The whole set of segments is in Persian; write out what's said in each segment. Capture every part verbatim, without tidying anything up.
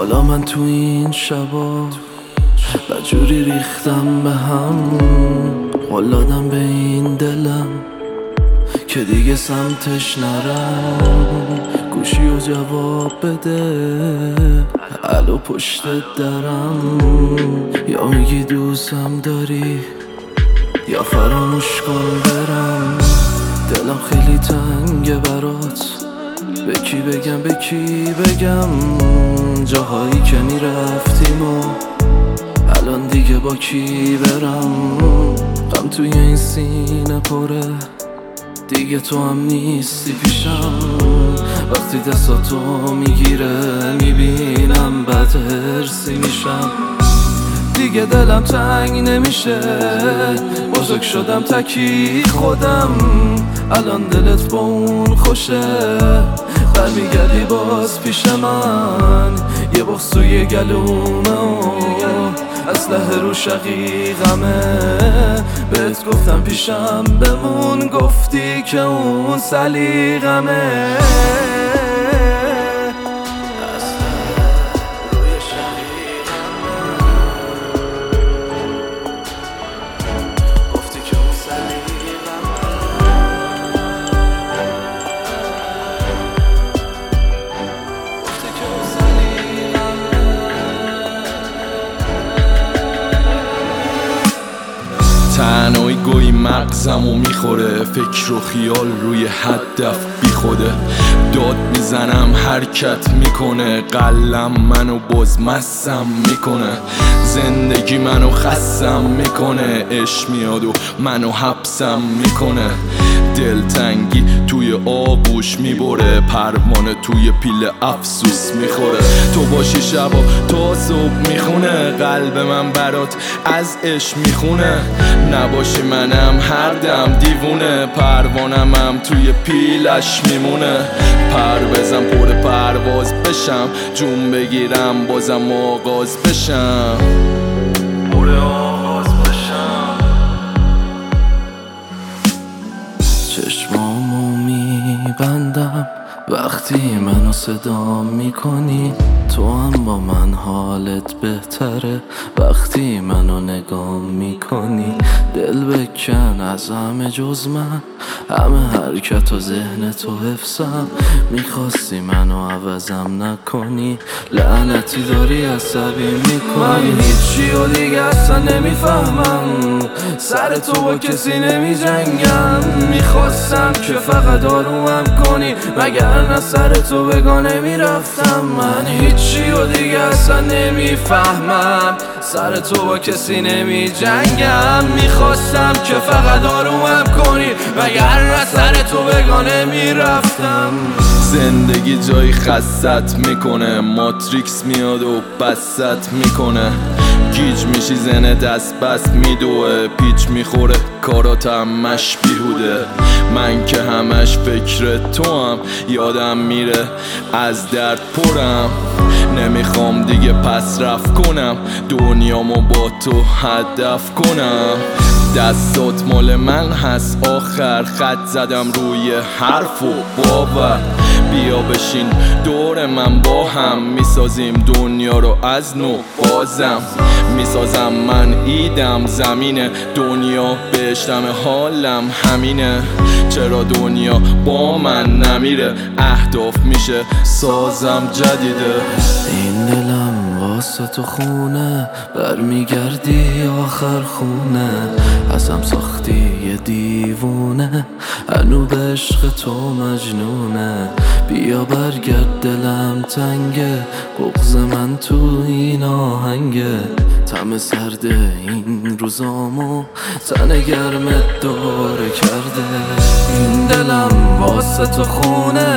حالا من تو این شبا بجوری ریختم به هم، قلادم به این دلم که دیگه سمتش نرم. گوشی و جواب بده، الو پشت درم، یا میگی دوستم داری یا فراموش کن برم. دلم خیلی تنگه برات، به کی بگم به کی بگم، جاهایی که میرفتیم و الان دیگه با کی برم. غم توی این سینه پره، دیگه تو هم نیستی پیشم. وقتی دستاتو میگیره میبینم بد هرسی میشم. دیگه دلم تنگ نمیشه، بزرگ شدم تکی خودم. الان دلت با اون خوشه، برمیگردی باز پیش من. یه بغض توی گلومه و اسلحه رو شقیقمه. بهت گفتم پیشم بمون، گفتی که اون سلیقمه. تنهایی گویی مغزمو میخوره، فکر و خیال روی هدف بی خوده. داد میزنم حرکت میکنه، قلم منو باز مسم میکنه. زندگی منو خستم میکنه، عشق میاد و منو حبسم میکنه. دلتنگی توی آغوش میبره، پروانه توی پیل افسوس میخوره. تو باشی شبا تا صبح میخونه، قلب من برات از عشق میخونه. نباشی منم هر دم دیوونه، پروانم هم توی پیلش میمونه. پر بزن پر پرواز بشم، جون بگیرم بازم آغاز بشم، پر آغاز بشم. چشمامو میبندم وقتی منو صدا میکنی، تو هم با من حالت بهتره وقتی منو نگاه میکنی. دل بکن از همه جز من، همه حرکت و ذهن تو حفظم. میخواستی منو عوضم نکنی، لعنتی داری عصبی میکنی. من هیچی و دیگه اصلا نمیفهمم، سر تو با کسی نمیجنگم. میخواستم که فقط آرومم کنی، مگر نه سر تو بگانه میرفتم. من هیچی و دیگه اصلا نمیفهمم، سر تو با کسی نمی جنگم. میخواستم که فقط آرومم کنی، مگر نه سر تو بگانه میرفتم. زندگی جای خستت میکنه، ماتریکس میاد و بست میکنه. گیج میشی زنه دست بست میدوه، پیچ میخوره کارات همش بیهوده. من که همش فکر تو هم، یادم میره از درد پرم. نمیخوام دیگه پس رفت کنم، دنیامو با تو هدف کنم. دستات مال من هست، آخر خط زدم روی حرف و باور. بیا بشین دور من، با هم میسازیم دنیا رو از نو بازم. میسازم من ایدم زمینه، دنیا بهشتم حالم همینه. چرا دنیا با من نمیره، اهداف میشه سازم جدیده. این دلم واسه تو خونه، برمیگردی آخر خونه. ازم ساختی یه دیوونه، هنو به عشق تو مجنونه. بیا برگرد دلم تنگه، بغض من تو این آهنگه. طعم سرد این روزامو تن گرمت داره کرده. این دلم واسه تو خونه،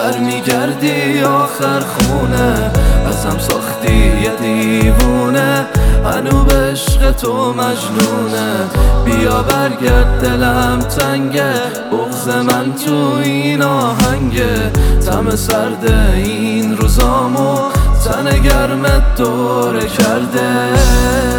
برمیگردی آخر خونه. ازم ساختی یه دیوونه، هنو به عشق تو مجنونه. بیا برگرد دلم تنگه، بغض من تو این آهنگه. طعم سرد این روزامو تن گرمت دوره کرده.